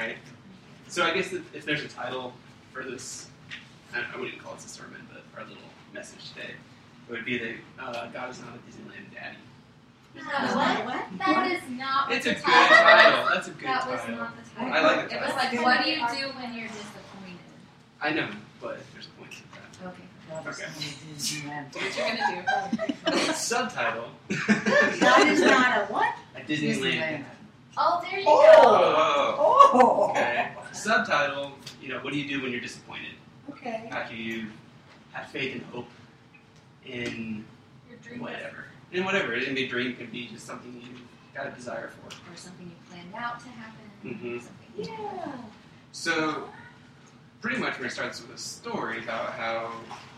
right. So I guess if there's a title for this, I wouldn't call this a sermon, but our little message today, it would be that God is not a Disneyland daddy. What? That is not It's the a good title. title. That's a good That title. was not the title. I like the It was title. like, what do you do when you're disappointed? I know, but there's a point to that. Okay. Okay. What you're gonna do? Subtitle. That is not a what? A Disneyland. Oh, there you go. Oh. Oh. Okay. Subtitle. What do you do when you're disappointed? Okay. How do you have faith and hope in Your dream whatever? In whatever. And a dream could be just something you got a desire for. or something you planned out to happen. Mhm. Something. Yeah. So, pretty much we're going to start this with a story about how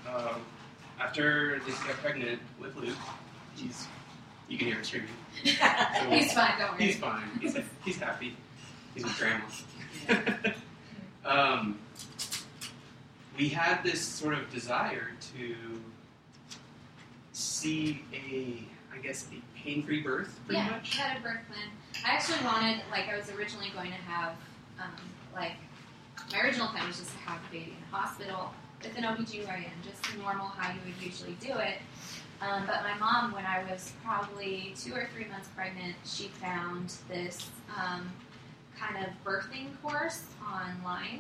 after Lisa got pregnant with Luke, you can hear him screaming. He's fine, don't worry. He's fine. He's happy. He's with grandma. We had this sort of desire to see a pain-free birth, pretty Yeah, much. I had a birth plan. I actually wanted, I was originally going to have, my original plan was just to have the baby in a hospital with an OBGYN, just normal how you would usually do it. But my mom, when I was probably 2 or 3 months pregnant, she found this kind of birthing course online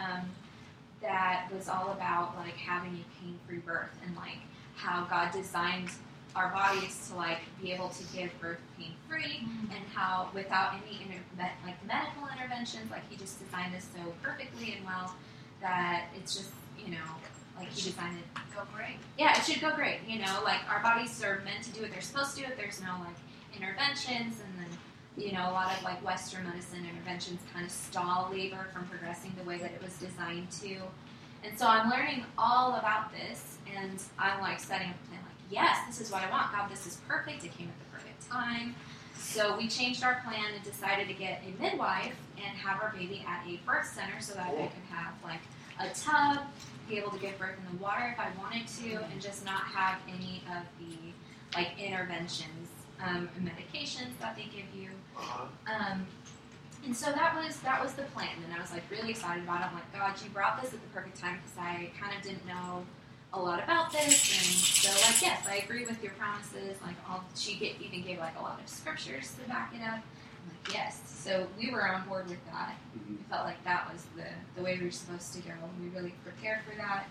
that was all about having a pain-free birth and how God designed our bodies to be able to give birth pain-free, and how without any medical interventions, He just designed us so perfectly and well that it's just He designed it. Go great. Yeah, it should go great. Our bodies are meant to do what they're supposed to do. If there's no interventions, and then a lot of Western medicine interventions kind of stall labor from progressing the way that it was designed to. And so I'm learning all about this, and I'm setting up a plan. Yes, this is what I want. God, this is perfect. It came at the perfect time. So we changed our plan and decided to get a midwife and have our baby at a birth center so that I could have a tub, be able to give birth in the water if I wanted to, and just not have any of the interventions and medications that they give you. And so that was the plan, and I was really excited about it. I'm God, you brought this at the perfect time because I kind of didn't know a lot about this, and so yes, I agree with your promises. She even gave a lot of scriptures to back it up. I'm yes. So we were on board with that. Mm-hmm. We felt that was the way we were supposed to go. We really prepared for that,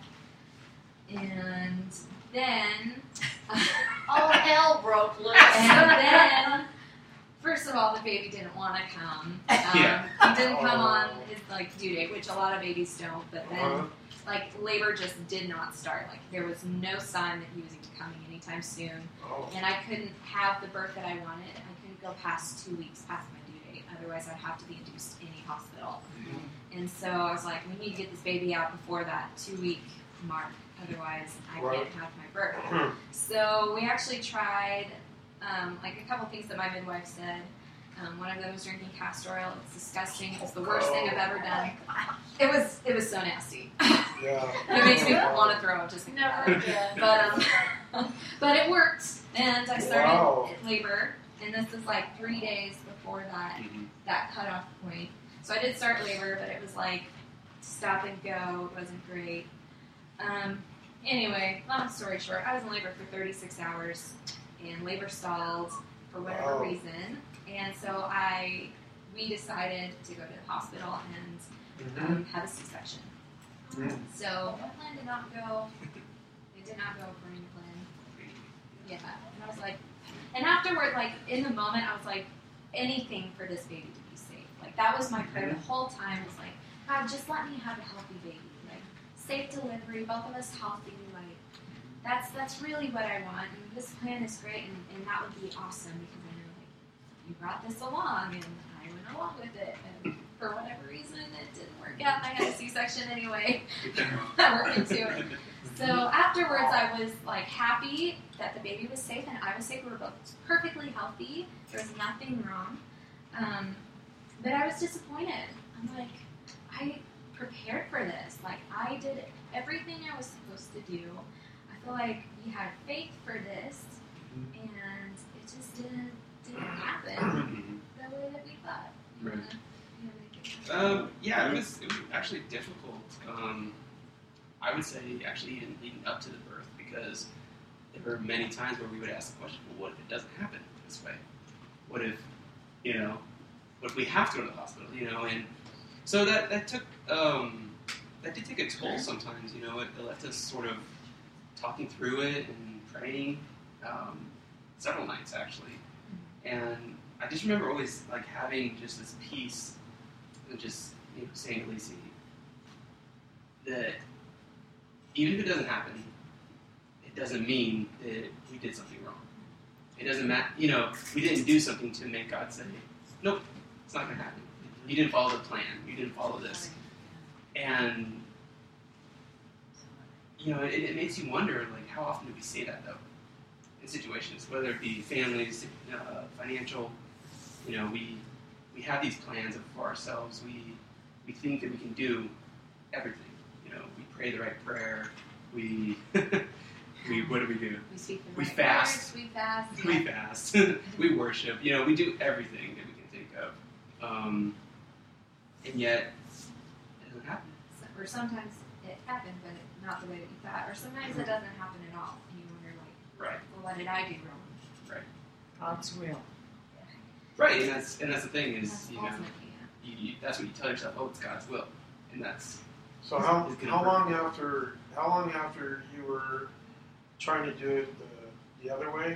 and then All hell broke loose. and then. First of all, the baby didn't want to come. Yeah. He didn't come on his due date, which a lot of babies don't. But then, labor just did not start. There was no sign that he was even coming anytime soon. And I couldn't have the birth that I wanted. I couldn't go past 2 weeks past my due date. Otherwise, I'd have to be induced in a hospital. And so I was we need to get this baby out before that 2-week mark. Otherwise, I can't have my birth. So we actually tried. A couple things that my midwife said. One of them was drinking castor oil. It's disgusting. It's the worst thing I've ever done. It was so nasty. Yeah. It makes me want to throw up just thinking about Never it. again. But it worked, and I started labor, and this is 3 days before that cutoff point. So I did start labor, but it was stop and go. It wasn't great. Anyway, long story short, I was in labor for 36 hours. And labor stalled for whatever reason, and so we decided to go to the hospital and have a C-section. So my plan did not go. It did not go according to plan. Yeah, and I was and afterward, in the moment, I was anything for this baby to be safe. That was my prayer the whole time. Was God, just let me have a healthy baby. Safe delivery, both of us healthy. That's really what I want, and this plan is great, and that would be awesome because I know you brought this along, and I went along with it, and for whatever reason it didn't work out. I had a C-section anyway. I worked into it. So afterwards, I was happy that the baby was safe and I was safe. We were both perfectly healthy. There was nothing wrong, but I was disappointed. I'm I prepared for this. I did everything I was supposed to do. I feel we had faith for this, and it just didn't happen the way that we thought. Right. You wanna make it Yeah, it was actually difficult. I would say actually even leading up to the birth, because there were many times where we would ask the question, well, what if it doesn't happen this way? What if, what if we have to go to the hospital, And so that took, that did take a toll sometimes, It left us sort of talking through it and praying several nights, actually. And I just remember always, like, having just this peace and just, saying to Lacey that even if it doesn't happen, it doesn't mean that we did something wrong. It doesn't matter, we didn't do something to make God say, nope, it's not going to happen. You didn't follow the plan. You didn't follow this. And, it makes you wonder, like, how often do we say that, though, in situations, whether it be families, financial, we have these plans for ourselves. We think that we can do everything. We pray the right prayer. We what do we do? We speak the We right fast. words, we fast. We fast. We worship. We do everything that we can think of. And yet, it doesn't happen. Or sometimes it happened, but not the way that you thought. Or sometimes it doesn't happen at all, and you wonder, like, Right. well, what did I do wrong? God's will. Right, and that's the thing is, That's ultimately, that's what you tell yourself. Oh, it's God's will, and that's So how long after you were trying to do it the other way?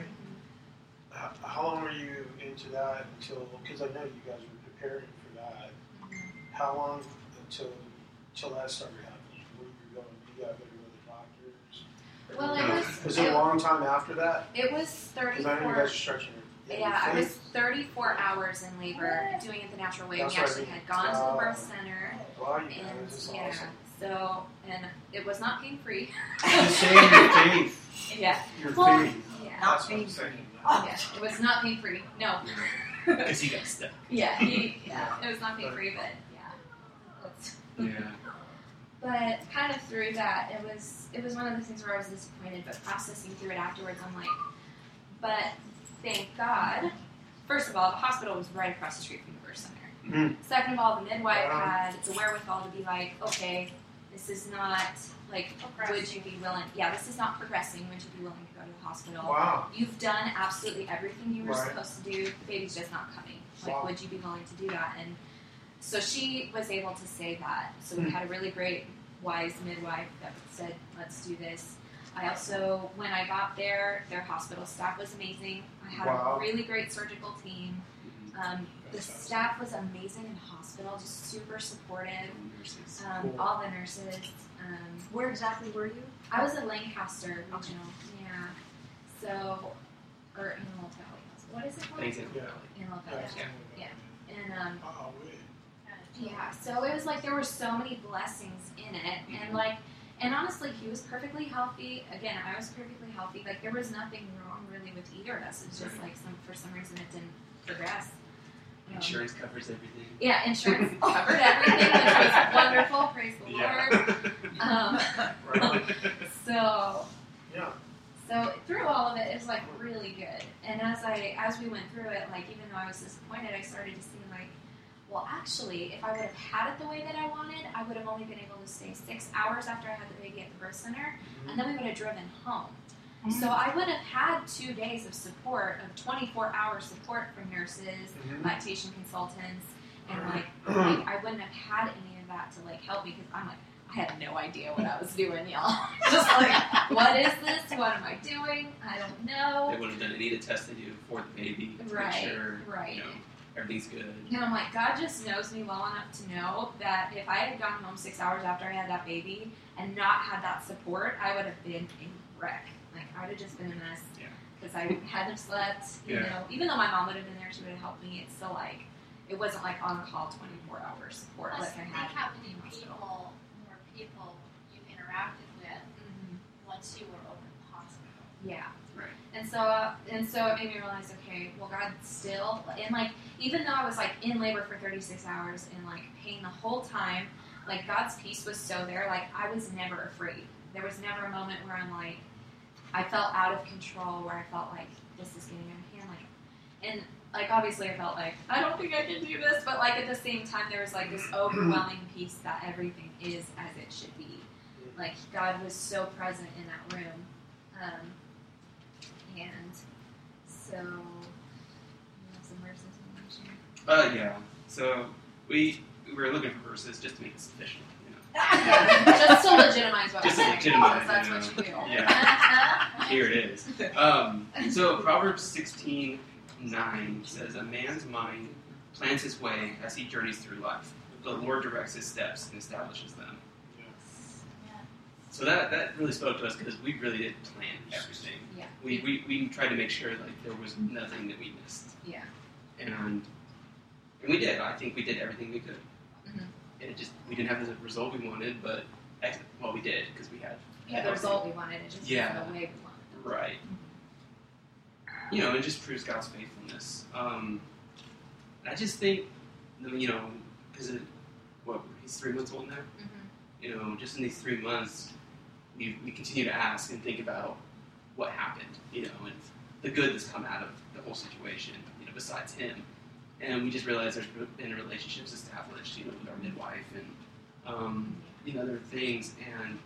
How long were you into that until? Because I know you guys were preparing for that. How long until that started happening? Where you were going? You got to go to the doctors. Well, it was. Was it a long time after that? It was Because I know you 34. guys are stretching it. Yeah, I was 34 hours in labor doing it the natural way. That's We what I actually mean. had gone to the birth center, Wow, you guys, and this is yeah, awesome. so and it was not pain free. Just saying your faith. Yeah, Your Well, faith. yeah, Not That's what I'm pain saying. yeah. It was not pain free. No. because you got stuck. Yeah, it was not pain free, but yeah. That's, Yeah. But kind of through that, it was one of those things where I was disappointed, but processing through it afterwards, I'm like, but thank God. First of all, the hospital was right across the street from the birth center. Mm. Second of all, the midwife Wow. had the wherewithal to be like, okay, this is not, like, would you be willing, this is not progressing, would you be willing to go to the hospital? Wow. You've done absolutely everything you were Right. supposed to do, the baby's just not coming. Like, Wow. would you be willing to do that? And so she was able to say that. So we Hmm. had a really great, wise midwife that said, let's do this. I also, when I got there, their hospital staff was amazing. I had Wow. a really great surgical team. The staff was amazing in the hospital, just super supportive. Cool. All the nurses. Where exactly were you? I was at Lancaster Regional. Yeah. So, or Antelope Valley Hospital. What is it called? Yeah. Antelope Valley. Yeah. And Oh, wait. yeah, so it was like there were so many blessings in it, and honestly, he was perfectly healthy. Again, I was perfectly healthy. Like, there was nothing wrong really with either of us. It was just like for some reason it didn't progress. Insurance covers everything. Yeah, insurance covered everything, which was wonderful. Praise the Lord. So Yeah. So through all of it, it was like really good. And as we went through it, like, even though I was disappointed, I started to see, like, well, actually, if I would have had it the way that I wanted, I would have only been able to stay 6 hours after I had the baby at the birth center, and then we would have driven home. So I would have had 2 days of support, of 24-hour support from nurses, lactation consultants, and like I wouldn't have had any of that to like help me, because I'm like, I had no idea what I was doing, y'all. Just like, what is this? What am I doing? I don't know. They wouldn't have done any of the tests they do for the baby to Right, make sure right. Everything's good. And I'm like, God just knows me well enough to know that if I had gone home 6 hours after I had that baby and not had that support, I would have been a wreck. Like, I would have just been a mess. Yeah. Because I hadn't slept, you know. Even though my mom would have been there, she would have helped me. It's still like, it wasn't like on-call 24-hour support Plus, like I think had. how many in the hospital. more people you interacted with Mhm. once you were over the hospital. Yeah. Right. And so it made me realize, okay, well, God still, and like, even though I was like in labor for 36 hours and like pain the whole time, like, God's peace was so there. Like, I was never afraid. There was never a moment where I'm like, I felt out of control, where I felt like this is getting out of hand. Like, and like, obviously I felt like, I don't think I can do this, but, like, at the same time, there was, like, this overwhelming peace that everything is as it should be. Like, God was so present in that room. And so, you have some verses you want to share? Yeah. So we were looking for verses just to make this official. Just to legitimize what Just to I'm saying. legitimize, That's you what you do. Yeah. Here it is. So Proverbs 16:9 says, "A man's mind plans his way as he journeys through life. The Lord directs his steps and establishes them." So that really spoke to us because we really did plan everything. Yeah. We tried to make sure like there was nothing that we missed. Yeah. And we did. I think we did everything we could. Mhm. And it just we didn't have the result we wanted, but we did because we had The result we wanted, it just Yeah. wasn't the way we wanted it. right. You know, it just proves God's faithfulness. I just think, you know, because he's 3 months old now. Mhm. You know, just in these 3 months, we continue to ask and think about what happened, you know, and the good that's come out of the whole situation, you know, besides him. And we just realized there's been relationships established, you know, with our midwife and, you know, other things. And,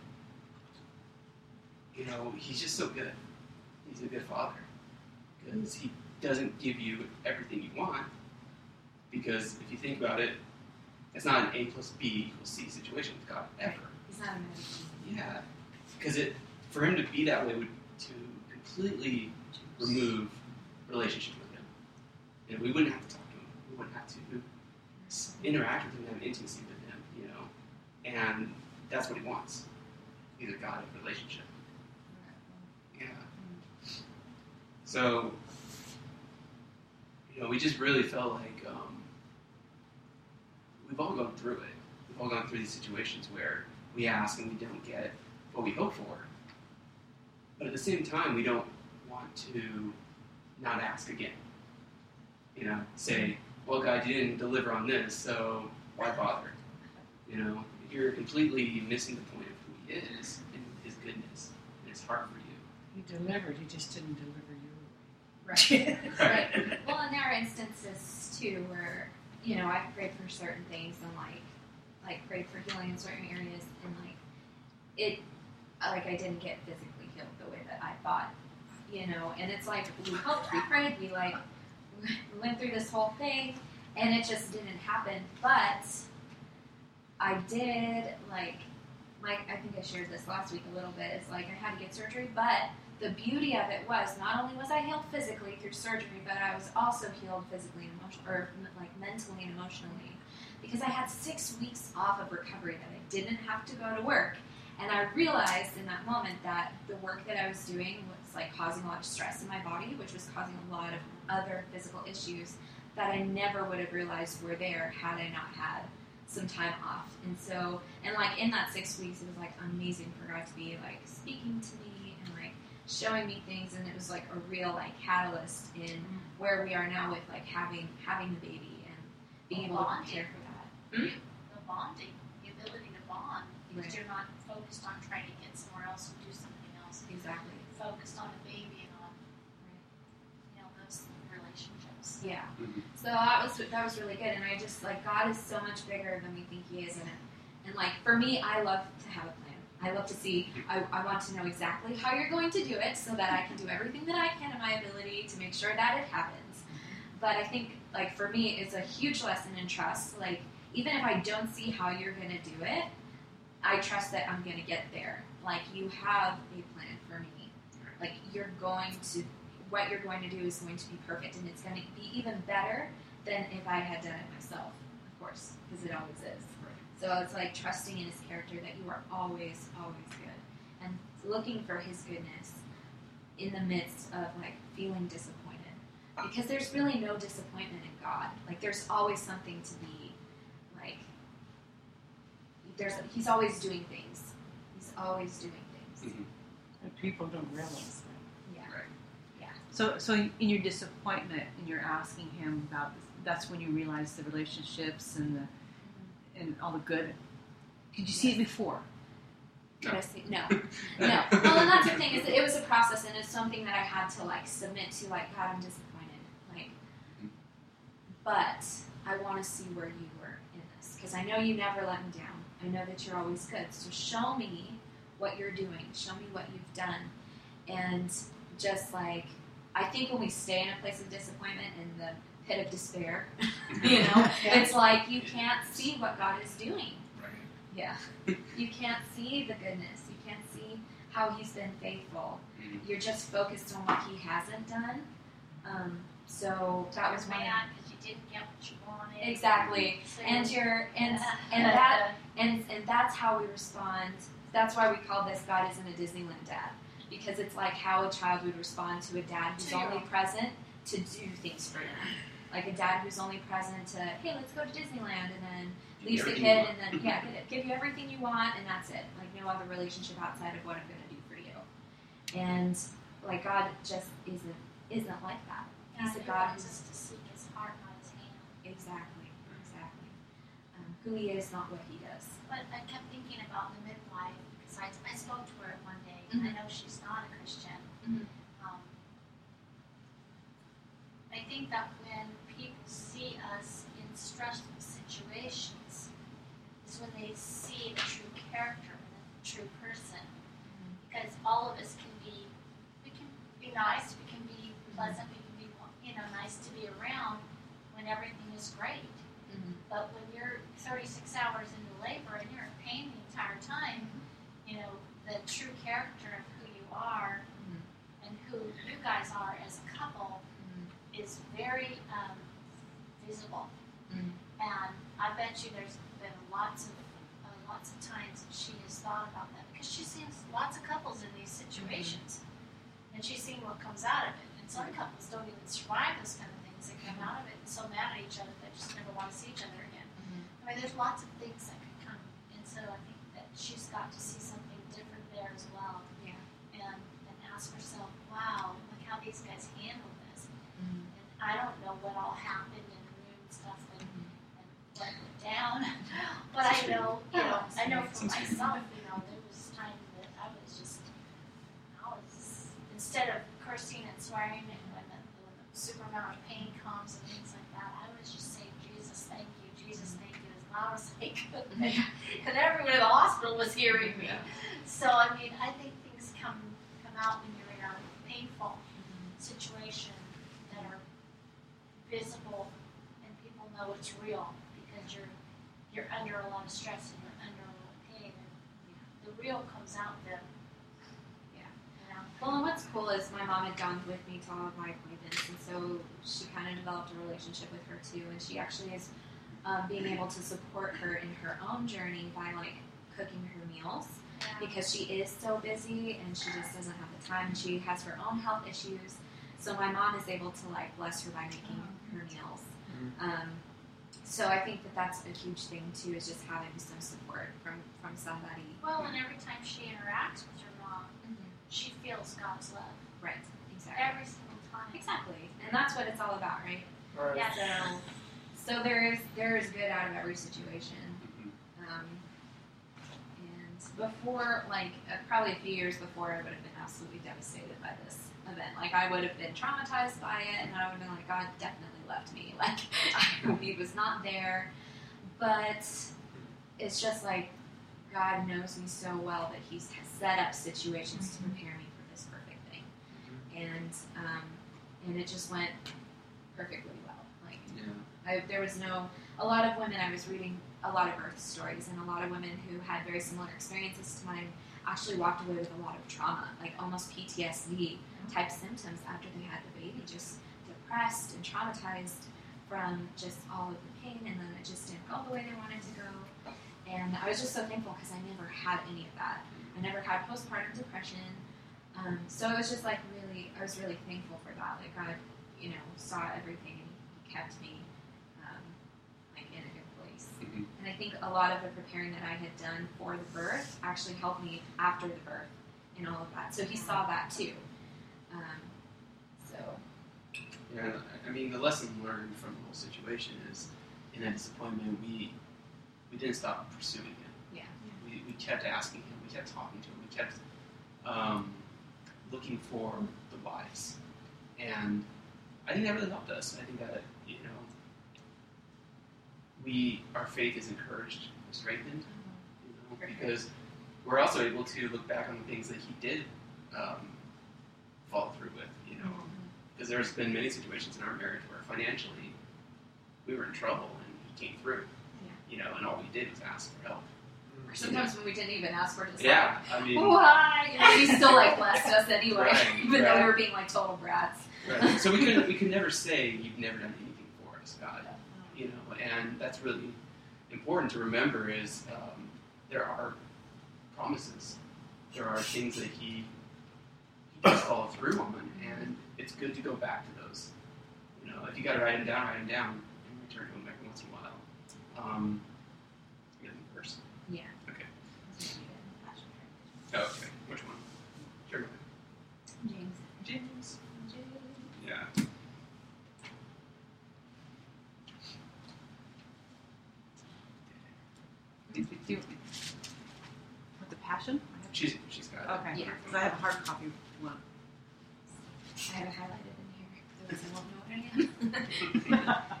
you know, he's just so good. He's a good father. Because he doesn't give you everything you want. Because if you think about it, it's not an A plus B equals C situation with God ever. He's not a man. Yeah, because for him to be that way would to completely remove relationship with him. You know, we wouldn't have to talk to him. We wouldn't have to interact with him, have intimacy with him. You know, and that's what he wants. Either God or relationship. Yeah. So, you know, we just really felt like we've all gone through it. We've all gone through these situations where we ask and we don't get what we hope for. But at the same time, we don't want to not ask again. You know, say, well, God, you didn't deliver on this, so why bother? You know, you're completely missing the point of who he is and his goodness and his heart for you. He delivered, he just didn't deliver you. Right. Right. Right. Well, and there are instances, too, where, you know, I've prayed for certain things and, like prayed for healing in certain areas and, I didn't get physically healed the way that I thought, you know, and it's like, we hoped, we prayed, we went through this whole thing, and it just didn't happen, but I did, I think I shared this last week a little bit, it's like I had to get surgery, but the beauty of it was, not only was I healed physically through surgery, but I was also healed physically and mentally and emotionally, because I had 6 weeks off of recovery that I didn't have to go to work. And I realized in that moment that the work that I was doing was causing a lot of stress in my body, which was causing a lot of other physical issues that I never would have realized were there had I not had some time off. And so, in that 6 weeks, it was amazing for God to be speaking to me and showing me things, and it was a real catalyst in where we are now with having the baby and being able to prepare for that. The bonding, the ability to bond, because Right. you're not focused on trying to get somewhere else and do something else. Exactly. You're focused on a baby and on those relationships. Yeah. Mhm. So that was really good, and I just God is so much bigger than we think He is, and for me, I love to have a plan. I love to see. I want to know exactly how you're going to do it, so that I can do everything that I can in my ability to make sure that it happens. But I think for me, it's a huge lesson in trust. Even if I don't see how you're going to do it, I trust that I'm going to get there. You have a plan for me. What you're going to do is going to be perfect, and it's going to be even better than if I had done it myself, of course, because it always is. So it's trusting in His character that you are always, always good, and looking for His goodness in the midst of feeling disappointed, because there's really no disappointment in God. There's always something to be He's always doing things. He's always doing things. Mhm. And people don't realize that. Yeah. Right. Yeah. So in your disappointment, and you're asking Him about this, that's when you realize the relationships and all the good. Did you see it before? Did I say no? No. Well, and that's the thing, is that it was a process, and it's something that I had to submit to. God, I'm disappointed. but I want to see where you were in this because I know you never let me down. I know that you're always good. So show me what you're doing. Show me what you've done. And just like, I think when we stay in a place of disappointment and the pit of despair, you know, it's like you can't see what God is doing. Right. Yeah. You can't see the goodness. You can't see how He's been faithful. You're just focused on what He hasn't done. So that was my because you didn't get what you wanted. exactly. So And that's how we respond. That's why we call this God Isn't a Disneyland Dad, because it's like how a child would respond to a dad who's only present to do things for them, like a dad who's only present to, hey, let's go to Disneyland, and then leaves the kid, and then give you everything you want, and that's it. Like no other relationship outside of what I'm going to do for you. And like God just isn't like that. He's a God wants us to seek His heart, not His hand. Exactly. Who He is, not what He does. But I kept thinking about the midwife because I spoke to her one day, and I know she's not a Christian. Mhm. I think that when people see us in stressful situations, is when they see the true character and the true person. Because all of us we can be nice, we can be pleasant, we can be nice to be around when everything is great. But when you're 36 hours into labor and you're in pain the entire time, the true character of who you are and who you guys are as a couple is very visible. And I bet you there's been lots of times that she has thought about that because she's seen lots of couples in these situations, and she's seen what comes out of it. And some couples don't even survive those kind of things. They come out of it and so mad at each other they just never want to see each other again. I mean, there's lots of things that could come, and so I think that she's got to see something different there as well. Yeah. And ask herself, wow, look how these guys handle this. And I don't know what all happened in the room and stuff and what went down, but I know for myself, there was times that I was instead of cursing and swearing, and when the super amount of pain comes and things like that, I was just saying, Jesus, thank you, Jesus, thank you, as loud as I could, because everyone in the hospital was hearing me. So I mean, I think things come out when you're in a painful situation that are visible and people know it's real because you're under a lot of stress and you're under a lot of pain, and the real comes out then. Well, and what's cool is my mom had gone with me to all of my appointments, and so she kind of developed a relationship with her too, and she actually is being able to support her in her own journey by like cooking her meals because she is so busy and she just doesn't have the time. She has her own health issues, so my mom is able to like bless her by making her meals. So I think that that's a huge thing too, is just having some support from somebody. Well, and every time she interacts with her mom, she feels God's love. Right, exactly. Every single time. Exactly, and that's what it's all about, right? Right. Yeah. So there is good out of every situation. And before, like probably a few years before, I would have been absolutely devastated by this event. Like I would have been traumatized by it, and I would have been like, God definitely left me. Like He was not there. But it's just like God knows me so well that He's set up situations to prepare me for this perfect thing, and it just went perfectly well. Like there was a lot of women. I was reading a lot of birth stories, and a lot of women who had very similar experiences to mine actually walked away with a lot of trauma, like almost PTSD type symptoms after they had the baby, just depressed and traumatized from just all of the pain, and then it just didn't go the way they wanted to go. And I was just so thankful because I never had any of that. I never had postpartum depression. So it was just like I was really thankful for that. Like God, saw everything and He kept me like in a good place. And I think a lot of the preparing that I had done for the birth actually helped me after the birth and all of that. So He saw that too. Yeah, I mean, the lesson learned from the whole situation is in that disappointment, we didn't stop pursuing Him. Yeah. We kept asking Him. We kept talking to Him. We kept looking for the whys. And I think that really helped us. I think that, our faith is encouraged and strengthened, because we're also able to look back on the things that he did follow through with, because there's been many situations in our marriage where financially we were in trouble and he came through, and all we did was ask for help. Or sometimes when we didn't even ask for it, it's yeah, I mean, why? He still blessed us anyway, Right, even though right. we were being total brats. right. So we could never say you've never done anything for us, God, and that's really important to remember is there are promises, there are things that he does follow through on, and it's good to go back to those. If you got to write them down, and return to them every once in a while. Get them first. Yeah. Okay. Oh, okay. Which one? Jeremiah. James. Yeah. With the Passion? She's got it. Okay. Yeah. Because I have a hard copy one. I have it highlighted in here, otherwise I won't know what I am.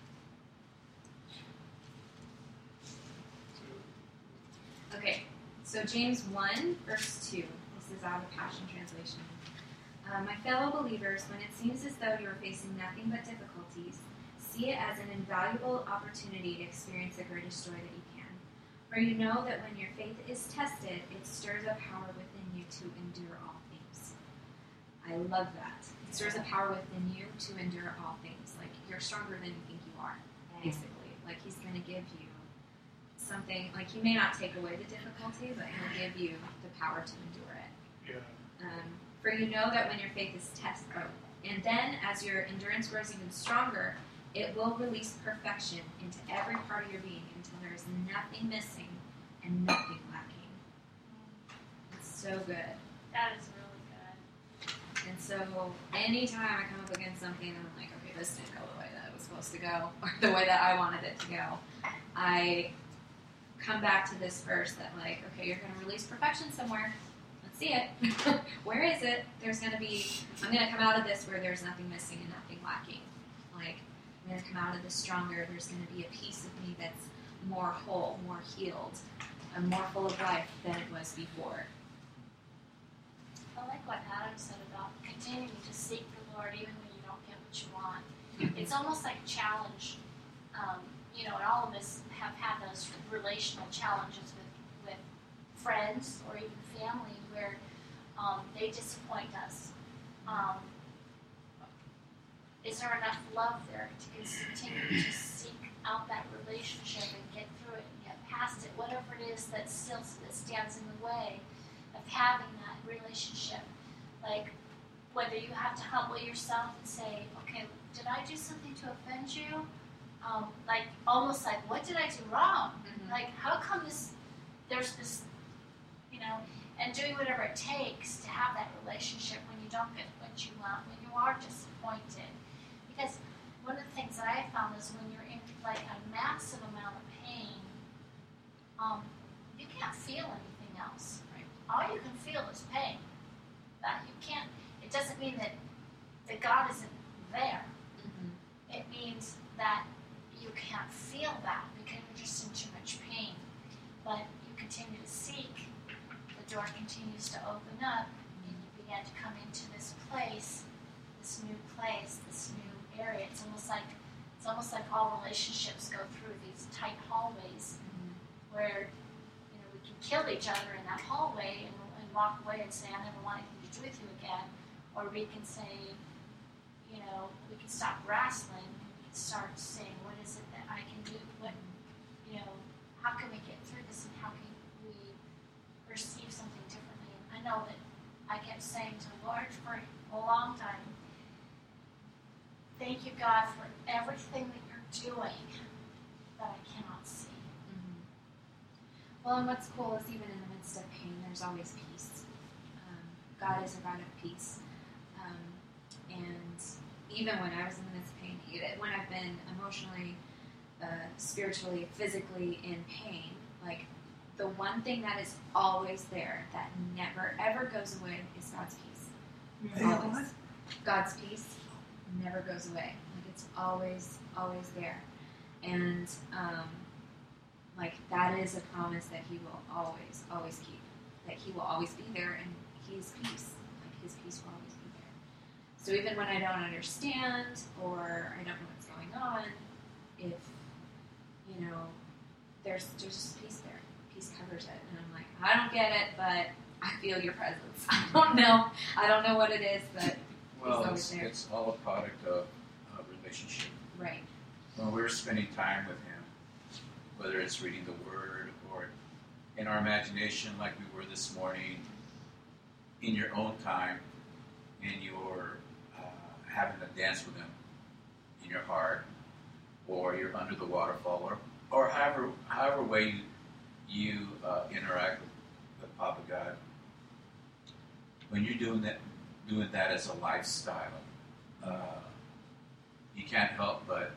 Okay, so James 1, verse 2. This is out of the Passion Translation. My fellow believers, when it seems as though you are facing nothing but difficulties, see it as an invaluable opportunity to experience the greatest joy that you can. For you know that when your faith is tested, it stirs up power within you to endure all things. I love that. It stirs up power within you to endure all things. Like, you're stronger than you think you are, basically. Like, he's going to give you something, like, he may not take away the difficulty, but he'll give you the power to endure it. Yeah. For you know that when your faith is tested, and then as your endurance grows even stronger, it will release perfection into every part of your being until there is nothing missing and nothing lacking. It's so good. That is really good. And so anytime I come up against something and I'm like, okay, this didn't go the way that it was supposed to go, or the way that I wanted it to go, I come back to this verse that, like, okay, you're going to release perfection somewhere. Let's see it. Where is it? I'm going to come out of this where there's nothing missing and nothing lacking. Like, I'm going to come out of this stronger. There's going to be a piece of me that's more whole, more healed, and more full of life than it was before. I like what Adam said about continuing to seek the Lord even when you don't get what you want. It's almost like a challenge. And all of us have had those relational challenges with friends or even family where they disappoint us. Is there enough love there to continue to seek out that relationship and get through it and get past it, whatever it is that stands in the way of having that relationship? Like, whether you have to humble yourself and say, okay, did I do something to offend you? Almost like, what did I do wrong? Mm-hmm. Like, how come there's this, and doing whatever it takes to have that relationship when you don't get what you want, when you are disappointed. Because one of the things that I found is when you're in, like, a massive amount of pain, you can't feel anything else. Right? All you can feel is pain. That you can't, it doesn't mean that God isn't there. Mm-hmm. It means that you can't feel that because you're just in too much pain. But you continue to seek, the door continues to open up, and you begin to come into this place, this new area. It's almost like all relationships go through these tight hallways where we can kill each other in that hallway and walk away and say, I never want anything to do with you again. Or we can say, we can stop wrestling and we can start saying, what is it that I can do? How can we get through this and how can we perceive something differently? And I know that I kept saying to the Lord for a long time, thank you, God, for everything that you're doing that I cannot see. Mm-hmm. Well, and what's cool is even in the midst of pain, there's always peace. God is a God of peace. And even when I was in the midst of pain, when I've been emotionally, spiritually, physically in pain, like, the one thing that is always there, that never, ever goes away, is God's peace. Always. God's peace never goes away. Like, it's always, always there. And like that is a promise that He will always keep. That He will always be there, and He's peace. Like His peace will always be there. So even when I don't understand or I don't know what's going on, if there's just peace there. Peace covers it, and I'm like, I don't get it, but I feel Your presence. I don't know what it is, but Well, He's always there. it's all a product of relationship. Right. When we're spending time with Him, whether it's reading the Word or in our imagination, like we were this morning, in your own time, and you're having a dance with Him in your heart, or you're under the waterfall, or however way you interact with Papa God. When you're doing that as a lifestyle, you can't help but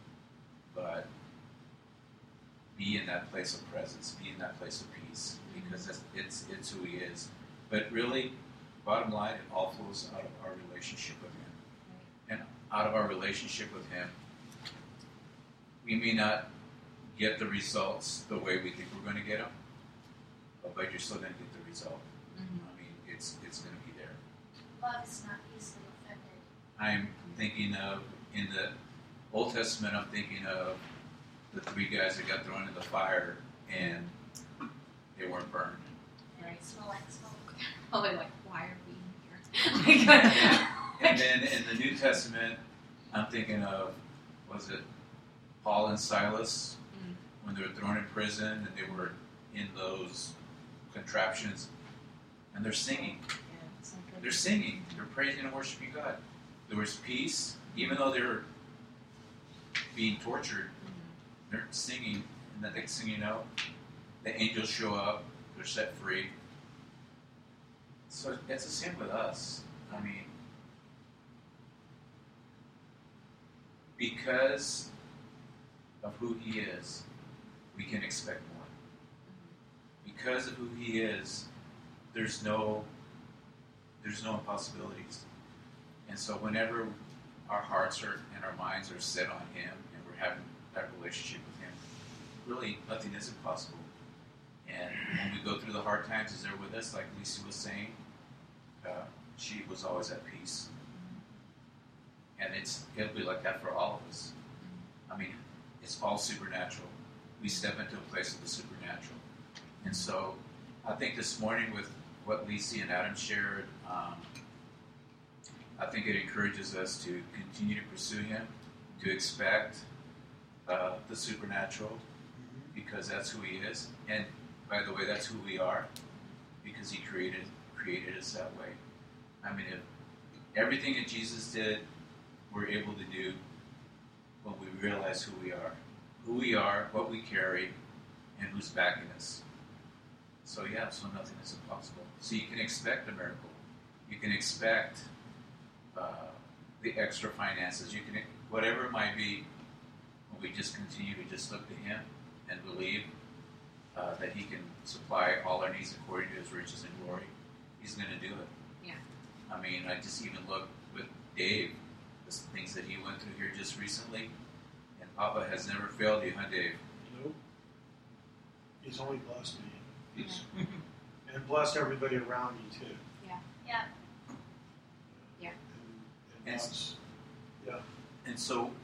be in that place of presence, be in that place of peace, because it's who He is. But really, bottom line, it all flows out of our relationship with Him. And out of our relationship with Him, we may not get the results the way we think we're going to get them, but you're still going to get the result. Mm-hmm. I mean, it's going to be there. Love is not easily offended. I'm thinking of, in the Old Testament, I'm thinking of the 3 guys that got thrown in the fire and they weren't burned. And Right. it smell like smoke. Probably like, why are we here? And then in the New Testament, I'm thinking of, was it Paul and Silas, when they were thrown in prison and they were in those contraptions, and they're singing. They're singing. They're praising and worshiping God. There was peace, even though they were being tortured. They're singing, and the next thing you know, the angels show up. They're set free. So it's the same with us. I mean, because of who He is, we can expect more. Because of who He is, there's no impossibilities. And so whenever our hearts and our minds are set on Him and we're having that relationship with Him, really nothing is impossible. And when we go through the hard times, He's there with us, like Lisa was saying. She was always at peace. And it'll be like that for all of us. I mean, it's all supernatural. We step into a place of the supernatural. And so I think this morning with what Lisa and Adam shared, I think it encourages us to continue to pursue Him, to expect the supernatural, because that's who He is. And by the way, that's who we are, because He created us that way. I mean, if everything that Jesus did, we're able to do when we realize who we are, what we carry, and who's backing us. So nothing is impossible. So you can expect a miracle. You can expect the extra finances. You can, whatever it might be, when we just continue to just look to Him and believe that He can supply all our needs according to His riches and glory, He's going to do it. Yeah. I mean, I just even look with Dave, the things that he went through here just recently, and Papa has never failed you, huh, Dave? Nope. He's only blessed me. He's, And blessed everybody around me, too. Yeah. Yeah. And that's, And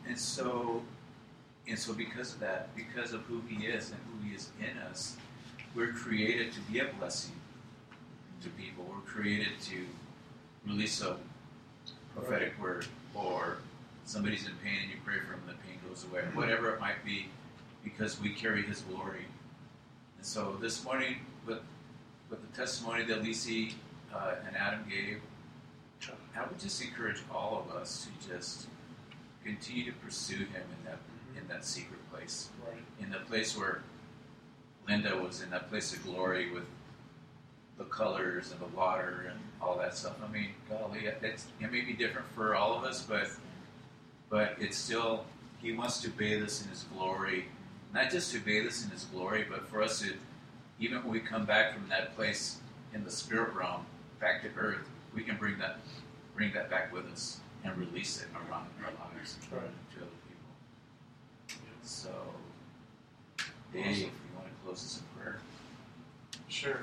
so because of that, because of who He is and who He is in us, we're created to be a blessing to people. We're created to release a prophetic word, or somebody's in pain and you pray for them and the pain goes away, whatever it might be, because we carry His glory. And so this morning, with the testimony that Lisi and Adam gave, I would just encourage all of us to just continue to pursue Him in that secret place, right. in the place where Linda was, in that place of glory with the colors and the water and all that stuff. I mean, golly, it may be different for all of us, but it's still, He wants to bathe us in His glory. Not just to bathe us in His glory, but for us to, even when we come back from that place in the spirit realm, back to earth, we can bring that back with us and release it around our lives Right. to other people. So, Dave, if you want to close us in prayer. Sure.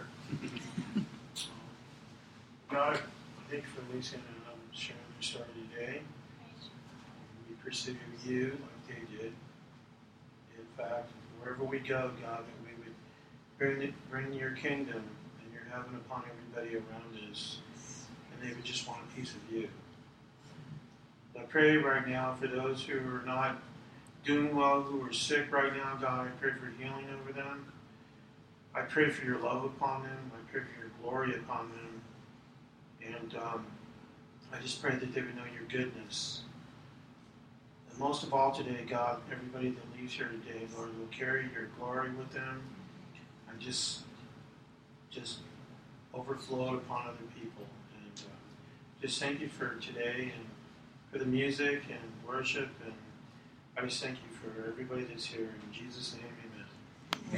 God, thank you for Lisa and sharing their story today. We pursue you like they did. In fact, wherever we go, God, that we would bring your kingdom and your heaven upon everybody around us, and they would just want a piece of you. I pray right now for those who are not doing well, who are sick right now, God, I pray for healing over them. I pray for your love upon them. I pray for your glory upon them. And I just pray that they would know your goodness. And most of all today, God, everybody that leaves here today, Lord, will carry your glory with them and just overflow it upon other people. And just thank you for today and for the music and worship. And I just thank you for everybody that's here. In Jesus' name, amen.